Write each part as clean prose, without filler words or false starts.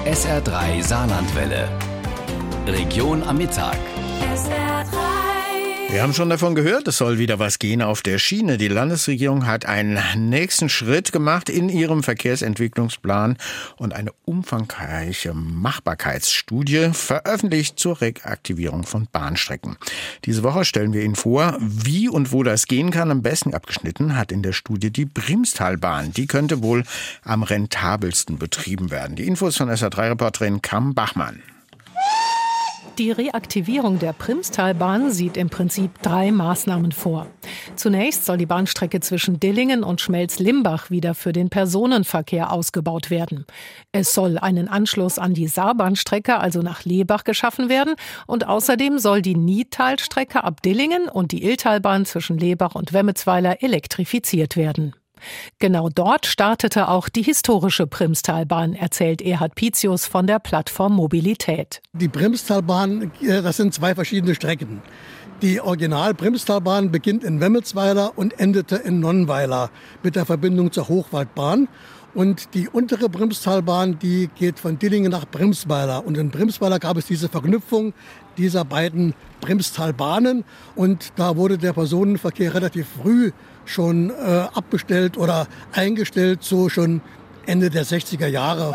SR3 Saarlandwelle. Region am Mittag. SR3. Wir haben schon davon gehört, es soll wieder was gehen auf der Schiene. Die Landesregierung hat einen nächsten Schritt gemacht in ihrem Verkehrsentwicklungsplan und eine umfangreiche Machbarkeitsstudie veröffentlicht zur Reaktivierung von Bahnstrecken. Diese Woche stellen wir Ihnen vor, wie und wo das gehen kann. Am besten abgeschnitten hat in der Studie die Primstalbahn. Die könnte wohl am rentabelsten betrieben werden. Die Infos von SR3-Reporterin Kam Bachmann. Die Reaktivierung der Primstalbahn sieht im Prinzip 3 Maßnahmen vor. Zunächst soll die Bahnstrecke zwischen Dillingen und Schmelz-Limbach wieder für den Personenverkehr ausgebaut werden. Es soll einen Anschluss an die Saarbahnstrecke, also nach Lebach, geschaffen werden. Und außerdem soll die Nietalstrecke ab Dillingen und die Illtalbahn zwischen Lebach und Wemmetsweiler elektrifiziert werden. Genau dort startete auch die historische Primstalbahn, erzählt Erhard Pitius von der Plattform Mobilität. Die Primstalbahn, das sind 2 verschiedene Strecken. Die Original-Primstalbahn beginnt in Wemmelsweiler und endete in Nonnweiler mit der Verbindung zur Hochwaldbahn. Und die untere Primstalbahn, die geht von Dillingen nach Primsweiler. Und in Primsweiler gab es diese Verknüpfung dieser beiden Primstalbahnen. Und da wurde der Personenverkehr relativ früh schon abbestellt oder eingestellt, so schon Ende der 60er Jahre.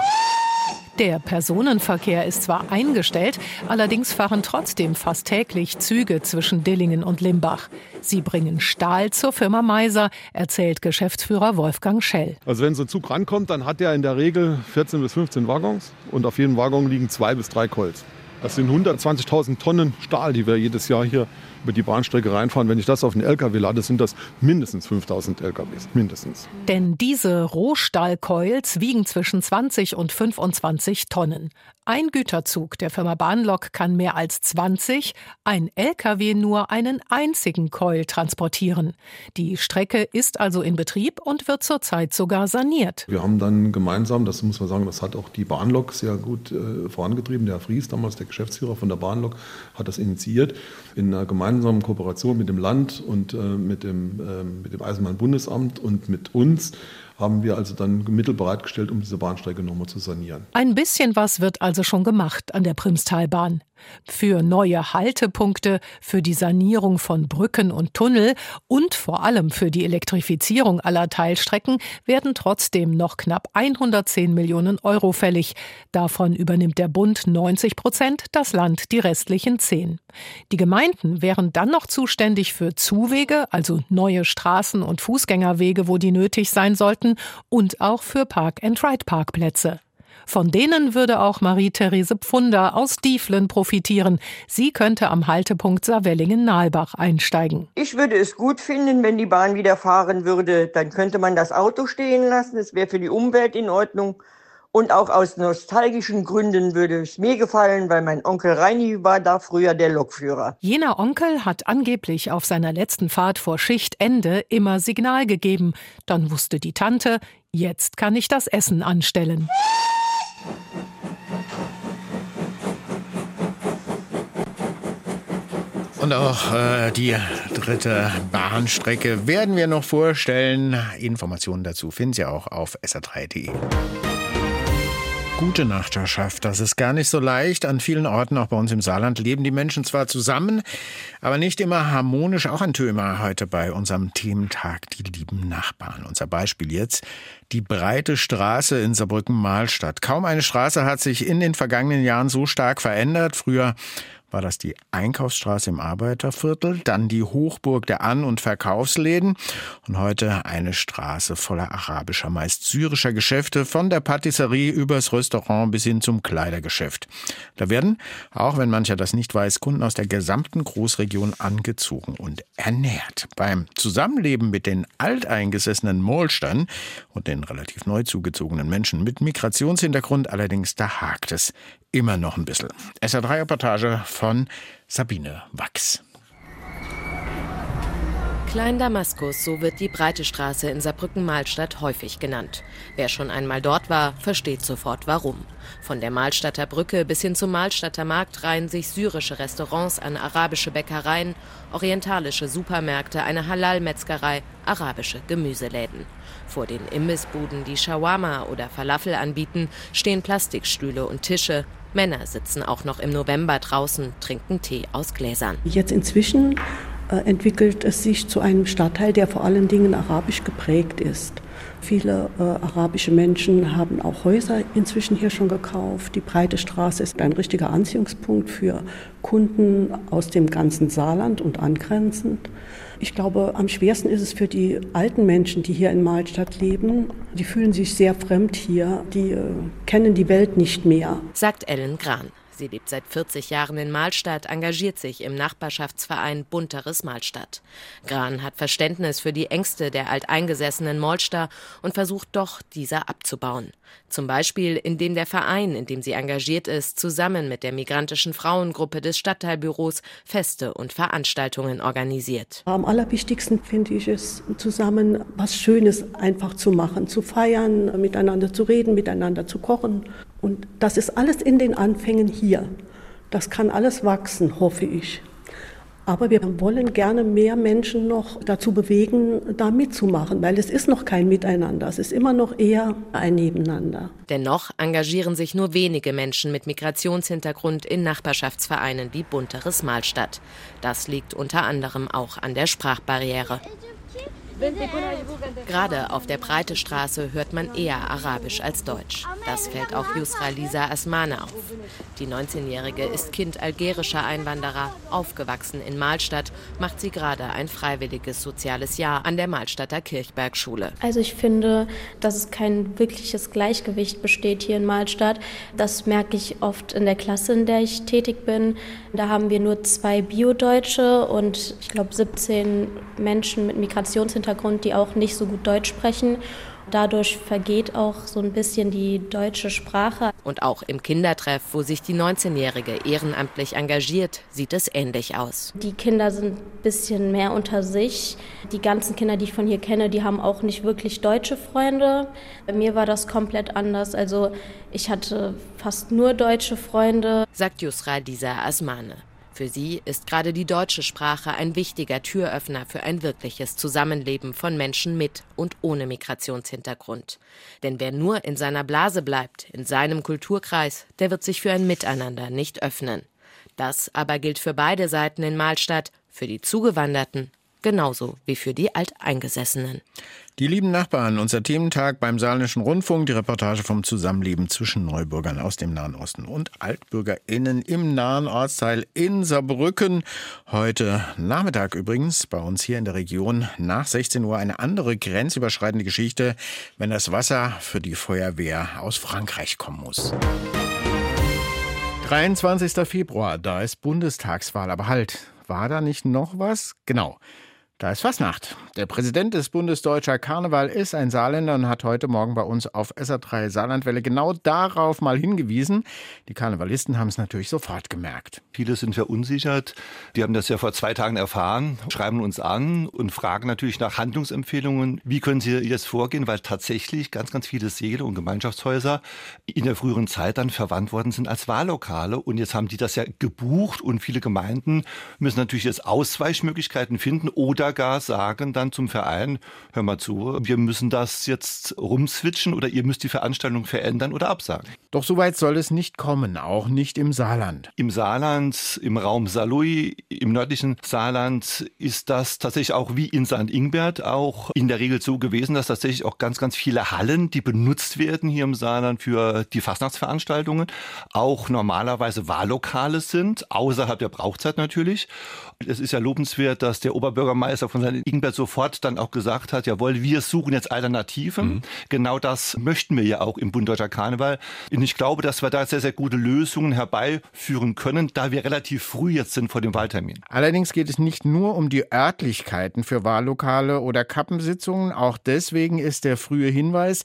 Der Personenverkehr ist zwar eingestellt, allerdings fahren trotzdem fast täglich Züge zwischen Dillingen und Limbach. Sie bringen Stahl zur Firma Meiser, erzählt Geschäftsführer Wolfgang Schell. Also wenn so ein Zug rankommt, dann hat er in der Regel 14 bis 15 Waggons und auf jedem Waggon liegen 2 bis 3 Colts. Das sind 120.000 Tonnen Stahl, die wir jedes Jahr hier über die Bahnstrecke reinfahren. Wenn ich das auf einen LKW lade, sind das mindestens 5.000 LKWs. Mindestens. Denn diese Rohstahlcoils wiegen zwischen 20 und 25 Tonnen. Ein Güterzug der Firma Bahnlok kann mehr als 20, ein LKW nur einen einzigen Coil transportieren. Die Strecke ist also in Betrieb und wird zurzeit sogar saniert. Wir haben dann gemeinsam, das muss man sagen, das hat auch die Bahnlok sehr gut vorangetrieben. Der Herr Fries, damals der Geschäftsführer von der Bahnlok, hat das initiiert. In einer gemeinsamen Kooperation mit dem Land und mit dem Eisenbahnbundesamt und mit uns haben wir also dann Mittel bereitgestellt, um diese Bahnstrecke nochmal zu sanieren. Ein bisschen was wird also schon gemacht an der Primstalbahn. Für neue Haltepunkte, für die Sanierung von Brücken und Tunnel und vor allem für die Elektrifizierung aller Teilstrecken werden trotzdem noch knapp 110 Millionen Euro fällig. Davon übernimmt der Bund 90%, das Land die restlichen 10. Die Gemeinden wären dann noch zuständig für Zuwege, also neue Straßen- und Fußgängerwege, wo die nötig sein sollten, und auch für Park-and-Ride-Parkplätze. Von denen würde auch Marie-Therese Pfunder aus Dieflen profitieren. Sie könnte am Haltepunkt Saarwellingen-Nahlbach einsteigen. Ich würde es gut finden, wenn die Bahn wieder fahren würde. Dann könnte man das Auto stehen lassen. Es wäre für die Umwelt in Ordnung. Und auch aus nostalgischen Gründen würde es mir gefallen, weil mein Onkel Reini war da früher der Lokführer. Jener Onkel hat angeblich auf seiner letzten Fahrt vor Schichtende immer Signal gegeben. Dann wusste die Tante, jetzt kann ich das Essen anstellen. Und auch die dritte Bahnstrecke werden wir noch vorstellen. Informationen dazu finden Sie auch auf sr3.de. Gute Nachbarschaft, das ist gar nicht so leicht. An vielen Orten, auch bei uns im Saarland, leben die Menschen zwar zusammen, aber nicht immer harmonisch. Auch ein Thema heute bei unserem Thementag, die lieben Nachbarn. Unser Beispiel jetzt, die breite Straße in Saarbrücken-Mahlstadt. Kaum eine Straße hat sich in den vergangenen Jahren so stark verändert. Früher war das die Einkaufsstraße im Arbeiterviertel, dann die Hochburg der An- und Verkaufsläden und heute eine Straße voller arabischer, meist syrischer Geschäfte, von der Patisserie übers Restaurant bis hin zum Kleidergeschäft. Da werden, auch wenn mancher das nicht weiß, Kunden aus der gesamten Großregion angezogen und ernährt. Beim Zusammenleben mit den alteingesessenen Mahlstern und den relativ neu zugezogenen Menschen mit Migrationshintergrund allerdings, da hakt es immer noch ein bisschen. SR3-Reportage von Sabine Wachs. Klein Damaskus, so wird die breite Straße in Saarbrücken-Mahlstadt häufig genannt. Wer schon einmal dort war, versteht sofort warum. Von der Mahlstadter Brücke bis hin zum Mahlstadter Markt reihen sich syrische Restaurants an arabische Bäckereien, orientalische Supermärkte, eine Halal-Metzgerei, arabische Gemüseläden. Vor den Imbissbuden, die Shawarma oder Falafel anbieten, stehen Plastikstühle und Tische. Männer sitzen auch noch im November draußen, trinken Tee aus Gläsern. Jetzt inzwischen entwickelt es sich zu einem Stadtteil, der vor allen Dingen arabisch geprägt ist. Viele arabische Menschen haben auch Häuser inzwischen hier schon gekauft. Die breite Straße ist ein richtiger Anziehungspunkt für Kunden aus dem ganzen Saarland und angrenzend. Ich glaube, am schwersten ist es für die alten Menschen, die hier in Mahlstadt leben. Die fühlen sich sehr fremd hier, die kennen die Welt nicht mehr. Sagt Ellen Gran. Sie lebt seit 40 Jahren in Mahlstadt, engagiert sich im Nachbarschaftsverein Bunteres Mahlstadt. Gran hat Verständnis für die Ängste der alteingesessenen Molster und versucht doch, diese abzubauen. Zum Beispiel, indem der Verein, in dem sie engagiert ist, zusammen mit der migrantischen Frauengruppe des Stadtteilbüros Feste und Veranstaltungen organisiert. Am allerwichtigsten finde ich es, zusammen was Schönes einfach zu machen, zu feiern, miteinander zu reden, miteinander zu kochen. Und das ist alles in den Anfängen hier. Das kann alles wachsen, hoffe ich. Aber wir wollen gerne mehr Menschen noch dazu bewegen, da mitzumachen, weil es ist noch kein Miteinander, es ist immer noch eher ein Nebeneinander. Dennoch engagieren sich nur wenige Menschen mit Migrationshintergrund in Nachbarschaftsvereinen wie Bunteres Mahlstadt. Das liegt unter anderem auch an der Sprachbarriere. Gerade auf der Breite Straße hört man eher Arabisch als Deutsch. Das fällt auch Yusra Lisa Asmane auf. Die 19-Jährige ist Kind algerischer Einwanderer, aufgewachsen in Mahlstadt, macht sie gerade ein freiwilliges soziales Jahr an der Mahlstadter Kirchbergschule. Also ich finde, dass es kein wirkliches Gleichgewicht besteht hier in Mahlstadt. Das merke ich oft in der Klasse, in der ich tätig bin. Da haben wir nur 2 Bio-Deutsche und ich glaube 17 Menschen mit Migrationshintergrund, die auch nicht so gut Deutsch sprechen. Dadurch vergeht auch so ein bisschen die deutsche Sprache. Und auch im Kindertreff, wo sich die 19-Jährige ehrenamtlich engagiert, sieht es ähnlich aus. Die Kinder sind ein bisschen mehr unter sich. Die ganzen Kinder, die ich von hier kenne, die haben auch nicht wirklich deutsche Freunde. Bei mir war das komplett anders. Also ich hatte fast nur deutsche Freunde. Sagt Yusra Lisa Asmane. Für sie ist gerade die deutsche Sprache ein wichtiger Türöffner für ein wirkliches Zusammenleben von Menschen mit und ohne Migrationshintergrund. Denn wer nur in seiner Blase bleibt, in seinem Kulturkreis, der wird sich für ein Miteinander nicht öffnen. Das aber gilt für beide Seiten in Mahlstadt, für die Zugewanderten genauso wie für die Alteingesessenen. Die lieben Nachbarn, unser Thementag beim Saarländischen Rundfunk, die Reportage vom Zusammenleben zwischen Neubürgern aus dem Nahen Osten und AltbürgerInnen im nahen Ortsteil in Saarbrücken. Heute Nachmittag übrigens bei uns hier in der Region nach 16 Uhr eine andere grenzüberschreitende Geschichte, wenn das Wasser für die Feuerwehr aus Frankreich kommen muss. 23. Februar, da ist Bundestagswahl, aber halt, war da nicht noch was? Genau. Da ist Fastnacht. Der Präsident des Bundes Deutscher Karneval ist ein Saarländer und hat heute Morgen bei uns auf SR3 Saarlandwelle genau darauf mal hingewiesen. Die Karnevalisten haben es natürlich sofort gemerkt. Viele sind verunsichert. Die haben das ja vor 2 Tagen erfahren, schreiben uns an und fragen natürlich nach Handlungsempfehlungen. Wie können sie jetzt vorgehen? Weil tatsächlich ganz, ganz viele Säle und Gemeinschaftshäuser in der früheren Zeit dann verwandt worden sind als Wahllokale. Und jetzt haben die das ja gebucht und viele Gemeinden müssen natürlich jetzt Ausweichmöglichkeiten finden oder gar sagen dann zum Verein, hör mal zu, wir müssen das jetzt rumswitchen oder ihr müsst die Veranstaltung verändern oder absagen. Doch so weit soll es nicht kommen, auch nicht im Saarland. Im Saarland, im Raum Saarlouis, im nördlichen Saarland ist das tatsächlich auch wie in St. Ingbert auch in der Regel so gewesen, dass tatsächlich auch ganz, ganz viele Hallen, die benutzt werden hier im Saarland für die Fastnachtsveranstaltungen, auch normalerweise Wahllokale sind, außerhalb der Brauchzeit natürlich. Es ist ja lobenswert, dass der Oberbürgermeister von St. Ingbert sofort dann auch gesagt hat, jawohl, wir suchen jetzt Alternativen. Genau das möchten wir ja auch im Bund Deutscher Karneval. Und ich glaube, dass wir da sehr, sehr gute Lösungen herbeiführen können, da wir relativ früh jetzt sind vor dem Wahltermin. Allerdings geht es nicht nur um die Örtlichkeiten für Wahllokale oder Kappensitzungen. Auch deswegen ist der frühe Hinweis,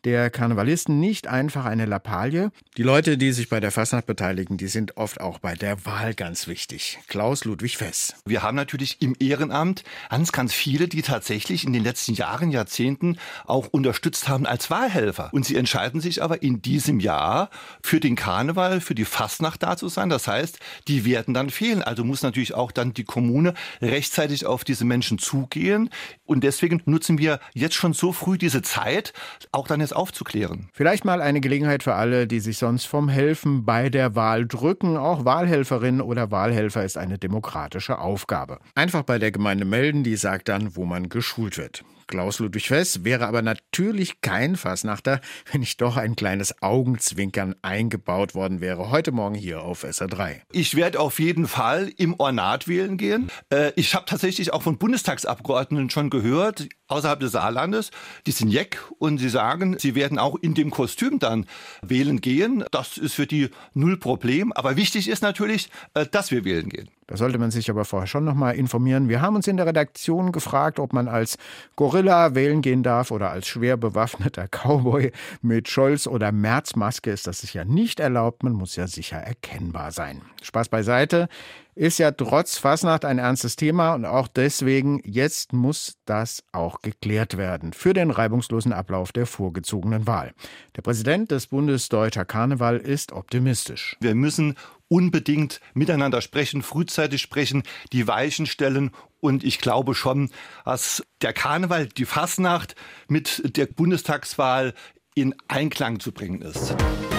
der Karnevalisten nicht einfach eine Lappalie. Die Leute, die sich bei der Fastnacht beteiligen, die sind oft auch bei der Wahl ganz wichtig. Klaus Ludwig Fess. Wir haben natürlich im Ehrenamt ganz viele, die tatsächlich in den letzten Jahren, Jahrzehnten auch unterstützt haben als Wahlhelfer. Und sie entscheiden sich aber in diesem Jahr für den Karneval, für die Fastnacht da zu sein. Das heißt, die werden dann fehlen. Also muss natürlich auch dann die Kommune rechtzeitig auf diese Menschen zugehen. Und deswegen nutzen wir jetzt schon so früh diese Zeit, auch dann jetzt aufzuklären. Vielleicht mal eine Gelegenheit für alle, die sich sonst vom Helfen bei der Wahl drücken. Auch Wahlhelferin oder Wahlhelfer ist eine demokratische Aufgabe. Einfach bei der Gemeinde melden, die sagt dann, wo man geschult wird. Klaus Ludwig Fess wäre aber natürlich kein Fasnachter, wenn nicht doch ein kleines Augenzwinkern eingebaut worden wäre. Heute Morgen hier auf SR3. Ich werde auf jeden Fall im Ornat wählen gehen. Ich habe tatsächlich auch von Bundestagsabgeordneten schon gehört, außerhalb des Saarlandes, die sind jeck und sie sagen, sie werden auch in dem Kostüm dann wählen gehen. Das ist für die null Problem. Aber wichtig ist natürlich, dass wir wählen gehen. Da sollte man sich aber vorher schon noch mal informieren. Wir haben uns in der Redaktion gefragt, ob man als Gorilla wählen gehen darf oder als schwer bewaffneter Cowboy mit Scholz- oder Merz-Maske ist das sicher nicht erlaubt. Man muss ja sicher erkennbar sein. Spaß beiseite. Ist ja trotz Fasnacht ein ernstes Thema und auch deswegen, jetzt muss das auch geklärt werden für den reibungslosen Ablauf der vorgezogenen Wahl. Der Präsident des Bundes Deutscher Karneval ist optimistisch. Wir müssen unbedingt miteinander sprechen, frühzeitig sprechen, die Weichen stellen. Und ich glaube schon, dass der Karneval, die Fasnacht mit der Bundestagswahl in Einklang zu bringen ist.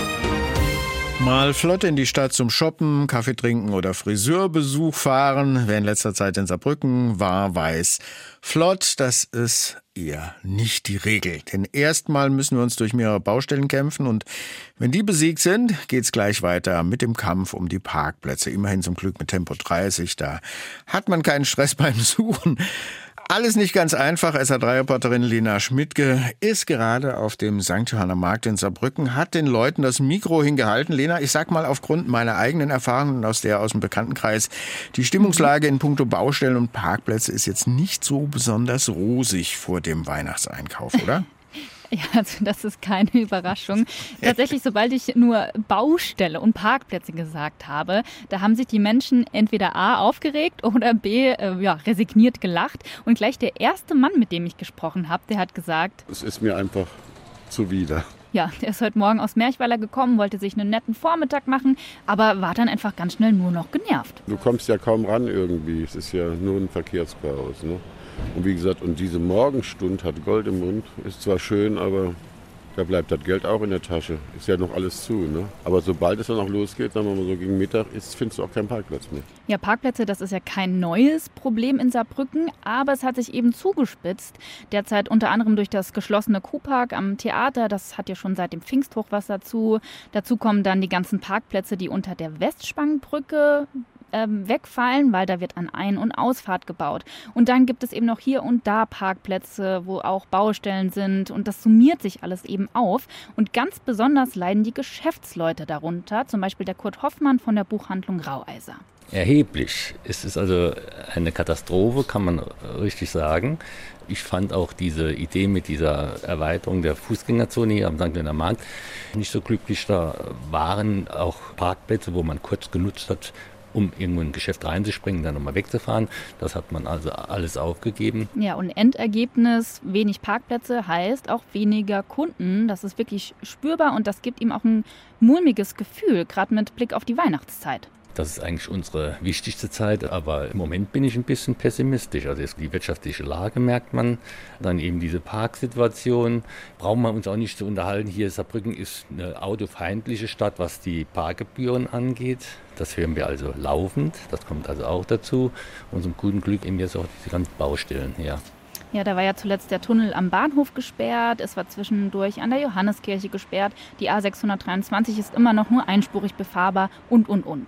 Mal flott in die Stadt zum Shoppen, Kaffee trinken oder Friseurbesuch fahren. Wer in letzter Zeit in Saarbrücken war, weiß, flott, das ist eher nicht die Regel. Denn erstmal müssen wir uns durch mehrere Baustellen kämpfen und wenn die besiegt sind, geht's gleich weiter mit dem Kampf um die Parkplätze. Immerhin zum Glück mit Tempo 30, da hat man keinen Stress beim Suchen. Alles nicht ganz einfach. SR3-Reporterin Lena Schmidtke ist gerade auf dem St. Johanner Markt in Saarbrücken, hat den Leuten das Mikro hingehalten. Lena, ich sag mal aufgrund meiner eigenen Erfahrungen und aus dem Bekanntenkreis, die Stimmungslage in puncto Baustellen und Parkplätze ist jetzt nicht so besonders rosig vor dem Weihnachtseinkauf, oder? Ja, also das ist keine Überraschung. Tatsächlich, sobald ich nur Baustelle und Parkplätze gesagt habe, da haben sich die Menschen entweder A, aufgeregt oder B, resigniert gelacht. Und gleich der erste Mann, mit dem ich gesprochen habe, der hat gesagt: Es ist mir einfach zuwider. Ja, der ist heute Morgen aus Merchweiler gekommen, wollte sich einen netten Vormittag machen, aber war dann einfach ganz schnell nur noch genervt. Du kommst ja kaum ran irgendwie. Es ist ja nur ein Verkehrschaos, ne? Und wie gesagt, und diese Morgenstund hat Gold im Mund. Ist zwar schön, aber da bleibt das Geld auch in der Tasche. Ist ja noch alles zu, ne? Aber sobald es dann auch losgeht, sagen wir mal so gegen Mittag, findest du auch keinen Parkplatz mehr. Ja, Parkplätze, das ist ja kein neues Problem in Saarbrücken, aber es hat sich eben zugespitzt. Derzeit unter anderem durch das geschlossene Kuhpark am Theater, das hat ja schon seit dem Pfingsthochwasser zu. Dazu kommen dann die ganzen Parkplätze, die unter der Westspangenbrücke wegfallen, weil da wird an Ein- und Ausfahrt gebaut. Und dann gibt es eben noch hier und da Parkplätze, wo auch Baustellen sind und das summiert sich alles eben auf. Und ganz besonders leiden die Geschäftsleute darunter, zum Beispiel der Kurt Hoffmann von der Buchhandlung Raueiser. Erheblich. Es ist also eine Katastrophe, kann man richtig sagen. Ich fand auch diese Idee mit dieser Erweiterung der Fußgängerzone hier am St. Johanner Markt nicht so glücklich. Da waren auch Parkplätze, wo man kurz genutzt hat, um irgendwo in ein Geschäft reinzuspringen, dann nochmal wegzufahren. Das hat man also alles aufgegeben. Ja, und Endergebnis, wenig Parkplätze heißt auch weniger Kunden. Das ist wirklich spürbar und das gibt ihm auch ein mulmiges Gefühl, gerade mit Blick auf die Weihnachtszeit. Das ist eigentlich unsere wichtigste Zeit, aber im Moment bin ich ein bisschen pessimistisch. Also die wirtschaftliche Lage merkt man, dann eben diese Parksituation. Brauchen wir uns auch nicht zu unterhalten. Hier Saarbrücken ist eine autofeindliche Stadt, was die Parkgebühren angeht. Das hören wir also laufend, das kommt also auch dazu. Und zum guten Glück eben jetzt auch diese ganzen Baustellen hier. Ja, da war ja zuletzt der Tunnel am Bahnhof gesperrt, es war zwischendurch an der Johanneskirche gesperrt, die A623 ist immer noch nur einspurig befahrbar und.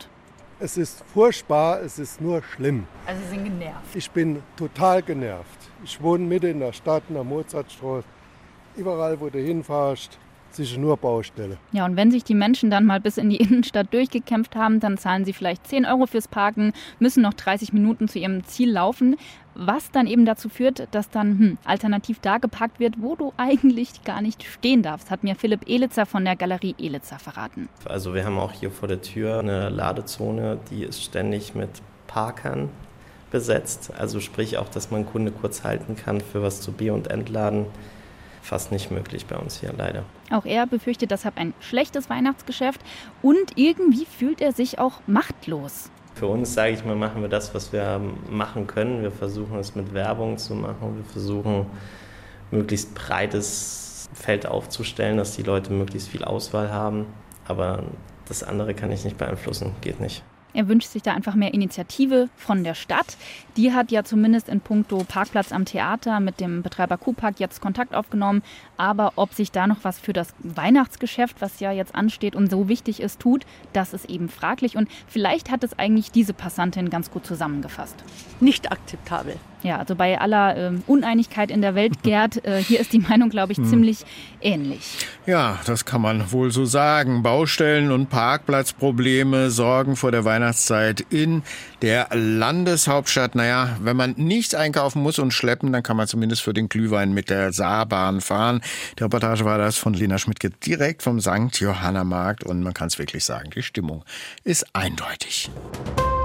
Es ist furchtbar, es ist nur schlimm. Also Sie sind genervt? Ich bin total genervt. Ich wohne mitten in der Stadt, in der Mozartstraße. Überall, wo du hinfährst, sicher nur Baustelle. Ja, und wenn sich die Menschen dann mal bis in die Innenstadt durchgekämpft haben, dann zahlen sie vielleicht 10 € fürs Parken, müssen noch 30 Minuten zu ihrem Ziel laufen, was dann eben dazu führt, dass dann alternativ da geparkt wird, wo du eigentlich gar nicht stehen darfst, hat mir Philipp Elitzer von der Galerie Elitzer verraten. Also wir haben auch hier vor der Tür eine Ladezone, die ist ständig mit Parkern besetzt. Also sprich auch, dass man Kunde kurz halten kann für was zu Be- und Entladen. Fast nicht möglich bei uns hier, leider. Auch er befürchtet deshalb ein schlechtes Weihnachtsgeschäft und irgendwie fühlt er sich auch machtlos. Für uns, sage ich mal, machen wir das, was wir machen können. Wir versuchen es mit Werbung zu machen. Wir versuchen, möglichst breites Feld aufzustellen, dass die Leute möglichst viel Auswahl haben. Aber das andere kann ich nicht beeinflussen, geht nicht. Er wünscht sich da einfach mehr Initiative von der Stadt. Die hat ja zumindest in puncto Parkplatz am Theater mit dem Betreiber Kuhpark jetzt Kontakt aufgenommen. Aber ob sich da noch was für das Weihnachtsgeschäft, was ja jetzt ansteht und so wichtig ist, tut, das ist eben fraglich. Und vielleicht hat es eigentlich diese Passantin ganz gut zusammengefasst. Nicht akzeptabel. Ja, also bei aller Uneinigkeit in der Welt, Gerd, hier ist die Meinung, glaube ich, ziemlich ähnlich. Ja, das kann man wohl so sagen. Baustellen und Parkplatzprobleme sorgen vor der Weihnachtszeit in der Landeshauptstadt. Naja, wenn man nichts einkaufen muss und schleppen, dann kann man zumindest für den Glühwein mit der Saarbahn fahren. Die Reportage war das von Lena Schmidtke direkt vom St. Johanna Markt und man kann es wirklich sagen, die Stimmung ist eindeutig.